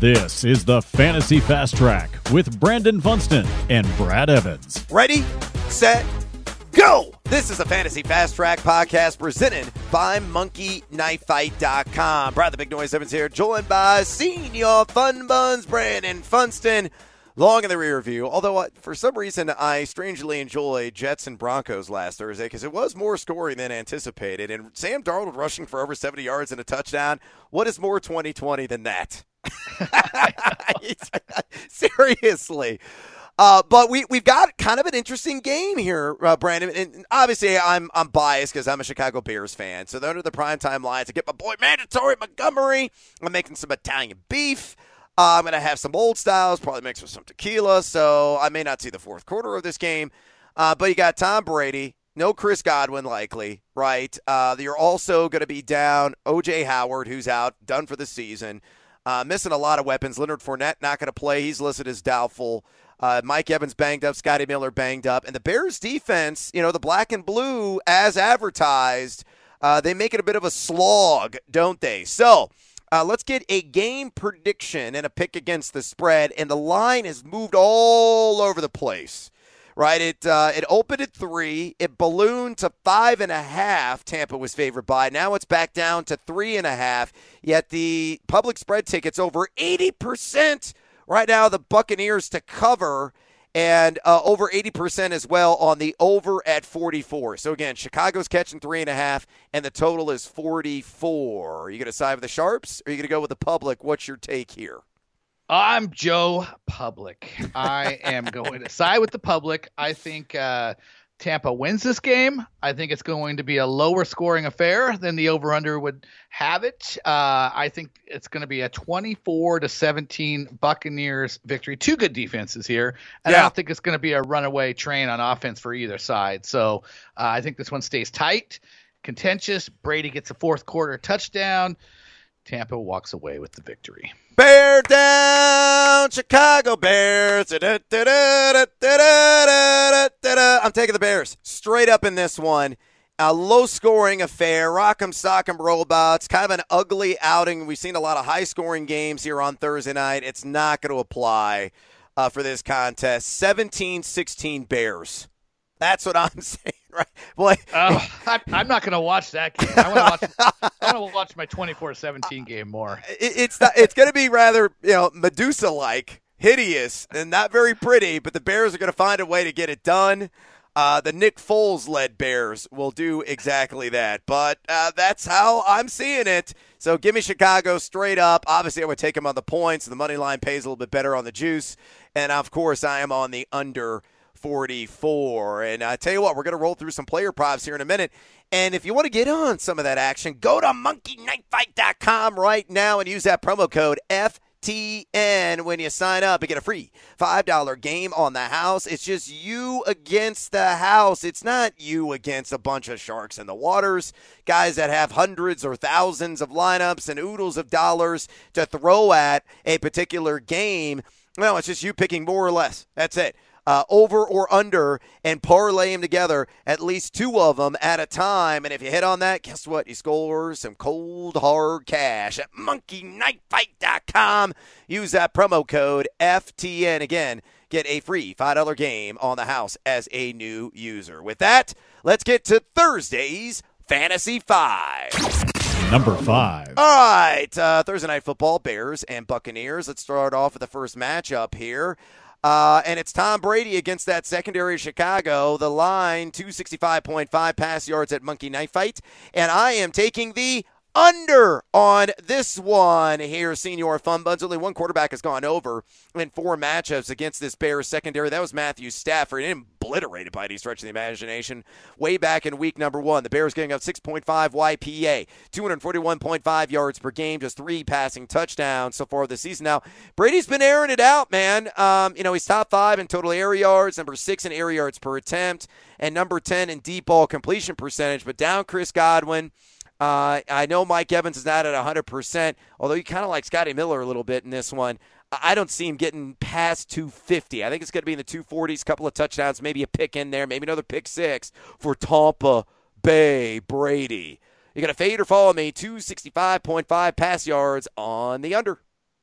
This is the Fantasy Fast Track with Brandon Funston and Brad Evans. Ready, set, go! This is the Fantasy Fast Track podcast presented by MonkeyKnifeFight.com. Brad the Big Noise Evans here, joined by Senior Fun Buns Brandon Funston. Long in the rear view, although for some reason I strangely enjoyed Jets and Broncos last Thursday because it was more scoring than anticipated. And Sam Darnold rushing for over 70 yards and a touchdown. What is more 2020 than that? Seriously. But we've got kind of an interesting game here, Brandon. And obviously, I'm biased because I'm a Chicago Bears fan. So under the primetime lines, I get my boy Mandatory Montgomery. I'm making some Italian beef. I'm going to have some old styles, probably mixed with some tequila. So I may not see the fourth quarter of this game. But you got Tom Brady. No Chris Godwin likely, right? You're also going to be down O.J. Howard, who's out, done for the season. Missing a lot of weapons. Leonard Fournette not going to play. He's listed as doubtful. Mike Evans banged up. Scotty Miller banged up. And the Bears defense, the black and blue, as advertised, they make it a bit of a slog, don't they? So let's get a game prediction and a pick against the spread. And the line has moved all over the place, right? It opened at 3. It ballooned to 5.5. Tampa was favored by. Now it's back down to 3.5. Yet the public spread tickets over 80% right now. The Buccaneers to cover, and over 80% as well on the over at 44. So again, Chicago's catching 3.5, and the total is 44. Are you going to side with the Sharps, or are you going to go with the public? What's your take here? I'm Joe Public. I am going to side with the public. I think Tampa wins this game. I think it's going to be a lower scoring affair than the over-under would have it. I think it's going to be a 24-17 Buccaneers victory. Two good defenses here. And I don't think it's going to be a runaway train on offense for either side. So I think this one stays tight, contentious. Brady gets a fourth quarter touchdown. Tampa walks away with the victory. Bear down, Chicago Bears. I'm taking the Bears straight up in this one. A low-scoring affair, rock'em, sock'em, robots, kind of an ugly outing. We've seen a lot of high-scoring games here on Thursday night. It's not going to apply for this contest. 17-16 Bears. That's what I'm saying, right? Boy, I'm not going to watch that game. I want to watch my 24-17 game more. It's going to be rather, Medusa-like, hideous, and not very pretty. But the Bears are going to find a way to get it done. The Nick Foles-led Bears will do exactly that. But that's how I'm seeing it. So give me Chicago straight up. Obviously, I would take them on the points. The money line pays a little bit better on the juice, and of course, I am on the under 44. And I tell you what, we're going to roll through some player props here in a minute. And if you want to get on some of that action, go to MonkeyKnifeFight.com right now and use that promo code FTN when you sign up and get a free $5 game on the house. It's just you against the house. It's not you against a bunch of sharks in the waters, guys that have hundreds or thousands of lineups and oodles of dollars to throw at a particular game. No, it's just you picking more or less. That's it. Over or under, and parlay them together, at least two of them at a time. And if you hit on that, guess what? You score some cold, hard cash at MonkeyKnifeFight.com. Use that promo code FTN. Again, get a free $5 game on the house as a new user. With that, let's get to Thursday's Fantasy 5. Number 5. All right, Thursday Night Football, Bears and Buccaneers. Let's start off with the first matchup here. And it's Tom Brady against that secondary of Chicago. The line, 265.5 pass yards at Monkey Knife Fight. And I am taking the under on this one here, Senior Fun Buds. Only one quarterback has gone over in 4 matchups against this Bears secondary. That was Matthew Stafford, obliterated by any stretch of the imagination. Way back in week number 1, the Bears getting up 6.5 YPA, 241.5 yards per game, just 3 passing touchdowns so far this season. Now, Brady's been airing it out, man. He's top 5 in total air yards, number 6 in air yards per attempt, and number 10 in deep ball completion percentage, but down Chris Godwin. I know Mike Evans is not at 100%, although he kind of like Scotty Miller a little bit in this one. I don't see him getting past 250. I think it's going to be in the 240s, couple of touchdowns, maybe a pick in there, maybe another pick 6 for Tampa Bay Brady. You going to fade or follow me? 265.5 pass yards on the under.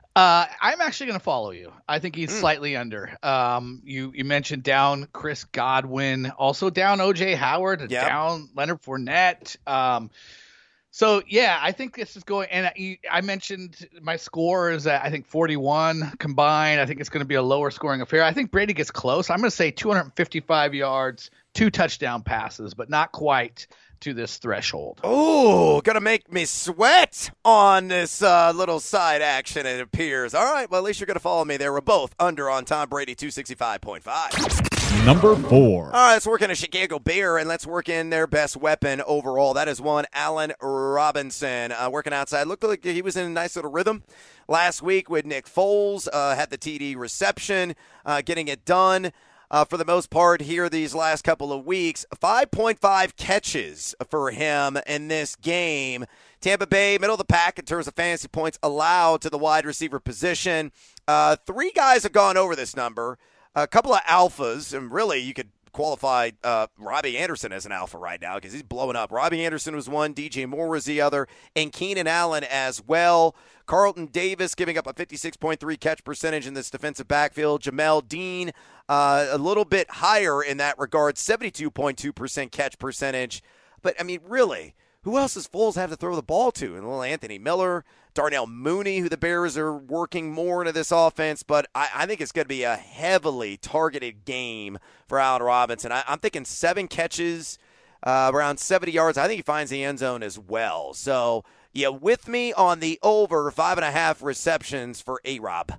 I'm actually going to follow you. I think he's slightly under. You mentioned down Chris Godwin, also down OJ Howard, down Leonard Fournette. So yeah, I think this is going. And I mentioned my score is at, I think 41 combined. I think it's going to be a lower scoring affair. I think Brady gets close. I'm going to say 255 yards, 2 touchdown passes, but not quite to this threshold. Oh, gonna make me sweat on this little side action, it appears. All right, well, at least you're gonna follow me there. We're both under on Tom Brady, 265.5. Number 4. All right, let's work in a Chicago Bear, and let's work in their best weapon overall. That is one Allen Robinson. Working outside. Looked like he was in a nice little rhythm last week with Nick Foles. Had the TD reception, getting it done. For the most part here these last couple of weeks. 5.5 catches for him in this game. Tampa Bay, middle of the pack in terms of fantasy points allowed to the wide receiver position. 3 guys have gone over this number. A couple of alphas, and really you could qualify Robbie Anderson as an alpha right now because he's blowing up. Robbie Anderson was one, DJ Moore was the other, and Keenan Allen as well. Carlton Davis giving up a 56.3 catch percentage in this defensive backfield. Jamel Dean a little bit higher in that regard, 72.2% catch percentage. But, I mean, really, who else does Foles have to throw the ball to? And little Anthony Miller, Darnell Mooney, who the Bears are working more into this offense. But I think it's going to be a heavily targeted game for Allen Robinson. I'm thinking 7 catches, around 70 yards. I think he finds the end zone as well. So, yeah, with me on the over 5.5 receptions for A-Rob.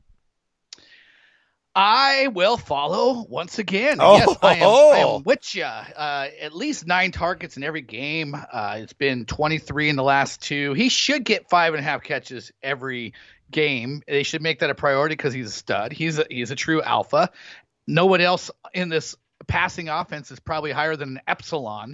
I will follow once again. Oh, yes, I am with you. At least 9 targets in every game. It's been 23 in the last 2. He should get 5.5 catches every game. They should make that a priority because he's a stud. He's a true alpha. No one else in this passing offense is probably higher than an epsilon.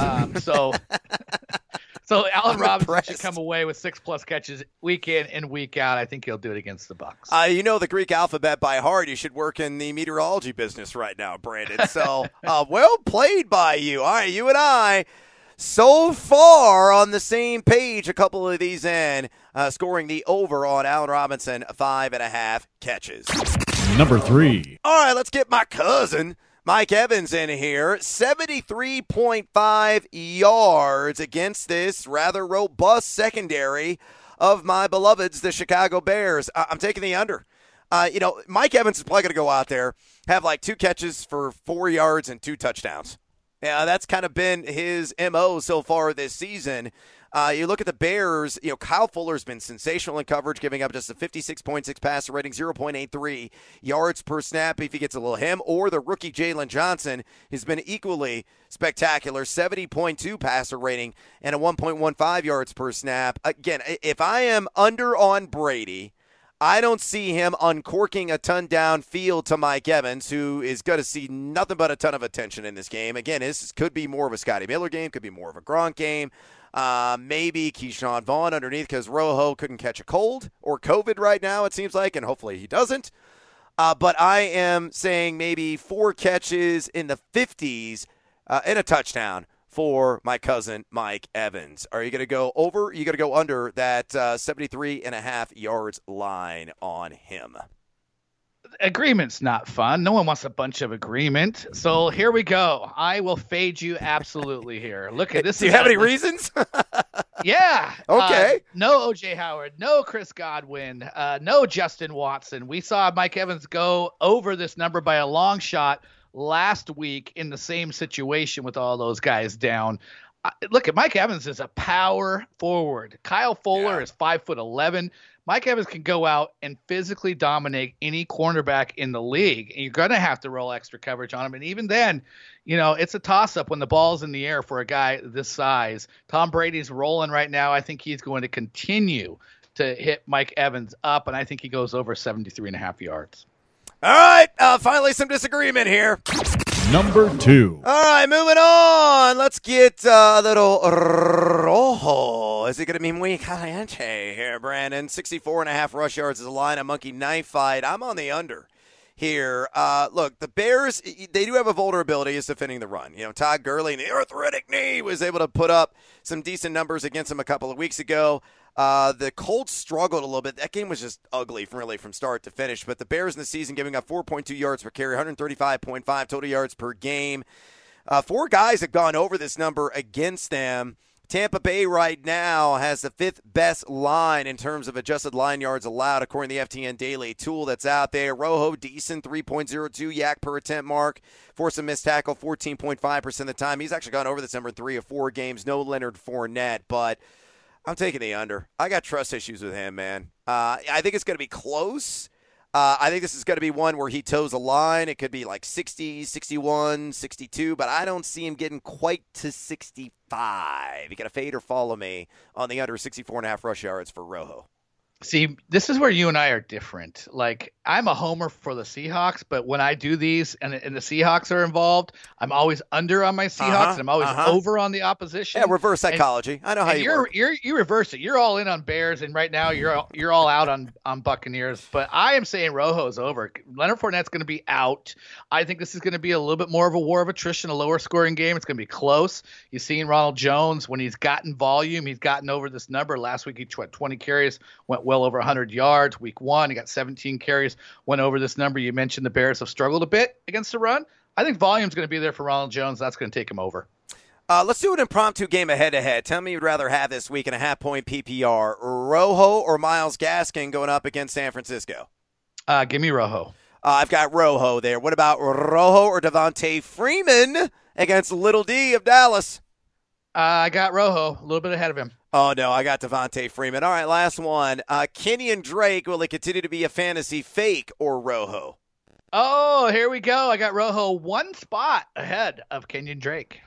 So Allen Robinson should come away with 6+ catches week in and week out. I think he'll do it against the Bucs. You know the Greek alphabet by heart. You should work in the meteorology business right now, Brandon. So well played by you. All right, you and I so far on the same page. A couple of these in, scoring the over on Allen Robinson, 5.5 catches. Number 3. All right, let's get my cousin Mike Evans in here, 73.5 yards against this rather robust secondary of my beloveds, the Chicago Bears. I'm taking the under. Mike Evans is probably going to go out there, have like 2 catches for 4 yards and 2 touchdowns. Yeah, that's kind of been his MO so far this season. You look at the Bears, Kyle Fuller's been sensational in coverage, giving up just a 56.6 passer rating, 0.83 yards per snap if he gets a little him, or the rookie Jalen Johnson has been equally spectacular, 70.2 passer rating and a 1.15 yards per snap. Again, if I am under on Brady, I don't see him uncorking a ton downfield to Mike Evans, who is going to see nothing but a ton of attention in this game. Again, this could be more of a Scotty Miller game, could be more of a Gronk game. Maybe Keyshawn Vaughn underneath because Rojo couldn't catch a cold or COVID right now, it seems like, and hopefully he doesn't. But I am saying maybe 4 catches in the 50s and a touchdown for my cousin Mike Evans. Are you going to go over? Are you going to go under that 73.5 yards line on him? Agreement's not fun. No one wants a bunch of agreement. So here we go. I will fade you absolutely here. Look at this. Do you have any reasons? Yeah. Okay. No OJ Howard. No Chris Godwin. No Justin Watson. We saw Mike Evans go over this number by a long shot last week in the same situation with all those guys down. Look at Mike Evans is a power forward. Kyle Fuller is 5'11". Mike Evans can go out and physically dominate any cornerback in the league. And you're going to have to roll extra coverage on him. And even then, it's a toss-up when the ball's in the air for a guy this size. Tom Brady's rolling right now. I think he's going to continue to hit Mike Evans up, and I think he goes over 73.5 yards. All right, finally some disagreement here. Number 2. All right, moving on. Let's get a little rojo. Is it going to be muy caliente here, Brandon? 64.5 rush yards is a line, a monkey knife fight. I'm on the under here. Look, the Bears, they do have a vulnerability is defending the run. Todd Gurley, the arthritic knee, was able to put up some decent numbers against them a couple of weeks ago. The Colts struggled a little bit. That game was just ugly from start to finish. But the Bears in the season giving up 4.2 yards per carry, 135.5 total yards per game. 4 guys have gone over this number against them. Tampa Bay right now has the 5th best line in terms of adjusted line yards allowed, according to the FTN Daily tool that's out there. Rojo, decent, 3.02 yak per attempt mark. Force a missed tackle 14.5% of the time. He's actually gone over this number in 3 of 4 games. No Leonard Fournette, but I'm taking the under. I got trust issues with him, man. I think it's going to be close. I think this is going to be one where he toes a line. It could be like 60, 61, 62, but I don't see him getting quite to 65. You got to fade or follow me on the under 64.5 rush yards for Rojo. See, this is where you and I are different. Like, I'm a homer for the Seahawks, but when I do these and the Seahawks are involved, I'm always under on my Seahawks, and I'm always over on the opposition. Yeah, reverse psychology. I know how you work. You reverse it. You're all in on Bears, and right now you're all out on Buccaneers. But I am saying Rojo's over. Leonard Fournette's going to be out. I think this is going to be a little bit more of a war of attrition, a lower scoring game. It's going to be close. You've seen Ronald Jones, when he's gotten volume, he's gotten over this number. Last week he 20 carries, went well over 100 yards. Week 1, he got 17 carries, went over this number. You mentioned the Bears have struggled a bit against the run. I think volume's going to be there for Ronald Jones. That's going to take him over. Let's do an impromptu game of head-to-head. Tell me you'd rather have this week in a half-point PPR. Rojo or Myles Gaskin going up against San Francisco? Give me Rojo. I've got Rojo there. What about Rojo or Devontae Freeman against Little D of Dallas? I got Rojo, a little bit ahead of him. Oh, no, I got Devontae Freeman. All right, last one. Kenyon Drake, will it continue to be a fantasy fake or Rojo? Oh, here we go. I got Rojo 1 spot ahead of Kenyon Drake.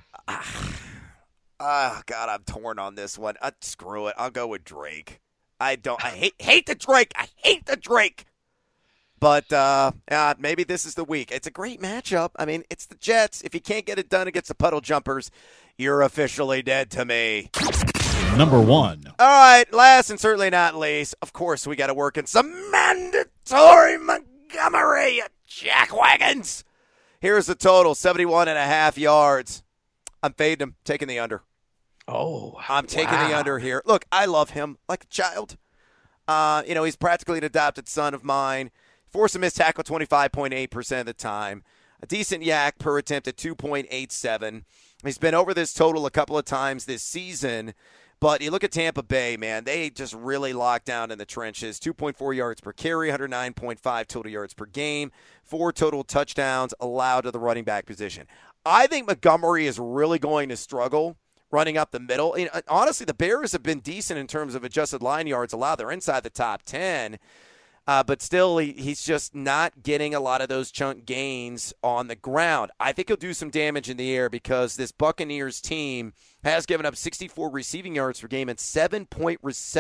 God, I'm torn on this one. Screw it. I'll go with Drake. I hate the Drake. I hate the Drake. But maybe this is the week. It's a great matchup. I mean, it's the Jets. If you can't get it done against the Puddle Jumpers, you're officially dead to me. Number 1. All right, last and certainly not least, of course, we got to work in some mandatory Montgomery jackwagons. Here's the total, 71.5 yards. I'm fading him, taking the under. Oh, I'm taking the under here. Look, I love him like a child. He's practically an adopted son of mine. Force a missed tackle 25.8% of the time. A decent yak per attempt at 2.87. He's been over this total a couple of times this season. But you look at Tampa Bay, man, they just really locked down in the trenches. 2.4 yards per carry, 109.5 total yards per game, 4 total touchdowns allowed to the running back position. I think Montgomery is really going to struggle running up the middle. Honestly, the Bears have been decent in terms of adjusted line yards allowed. They're inside the top 10. But still, he's just not getting a lot of those chunk gains on the ground. I think he'll do some damage in the air because this Buccaneers team has given up 64 receiving yards per game and 7.7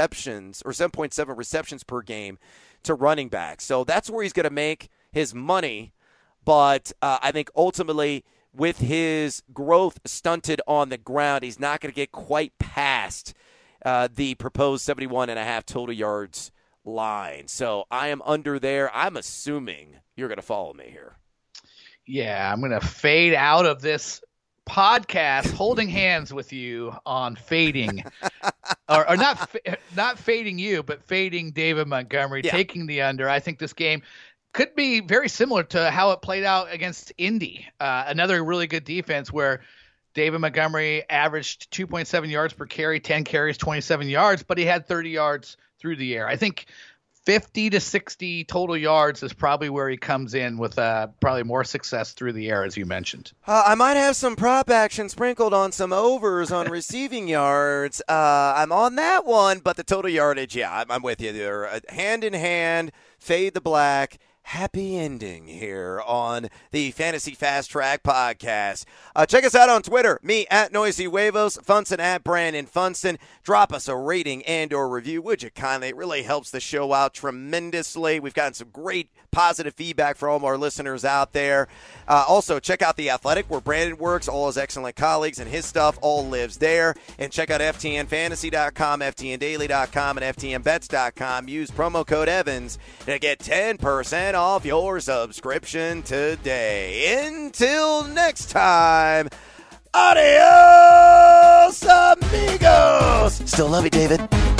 receptions per game to running backs. So that's where he's going to make his money. But I think ultimately, with his growth stunted on the ground, he's not going to get quite past the proposed 71.5 total yards line. So I am under there. I'm assuming you're going to follow me here. Yeah, I'm going to fade out of this podcast holding hands with you on fading or not fading you, but fading David Montgomery, taking the under. I think this game could be very similar to how it played out against Indy. Another really good defense where David Montgomery averaged 2.7 yards per carry, 10 carries, 27 yards, but he had 30 yards through the air. I think 50 to 60 total yards is probably where he comes in with probably more success through the air, as you mentioned. I might have some prop action sprinkled on some overs on receiving yards. I'm on that one, but the total yardage, I'm with you there. Hand in hand, fade the black. Happy ending here on the Fantasy Fast Track podcast. Check us out on Twitter, me at Noisy Huevos, Funston at Brandon Funston. Drop us a rating and or review, would you kindly? It really helps the show out tremendously. We've gotten some great positive feedback from all of our listeners out there. Also, check out The Athletic, where Brandon works. All his excellent colleagues and his stuff all lives there. And check out FTNFantasy.com, FTNDaily.com, and FTNBets.com. Use promo code Evans to get 10% off your subscription today. Until next time, adios, amigos. Still love you, David.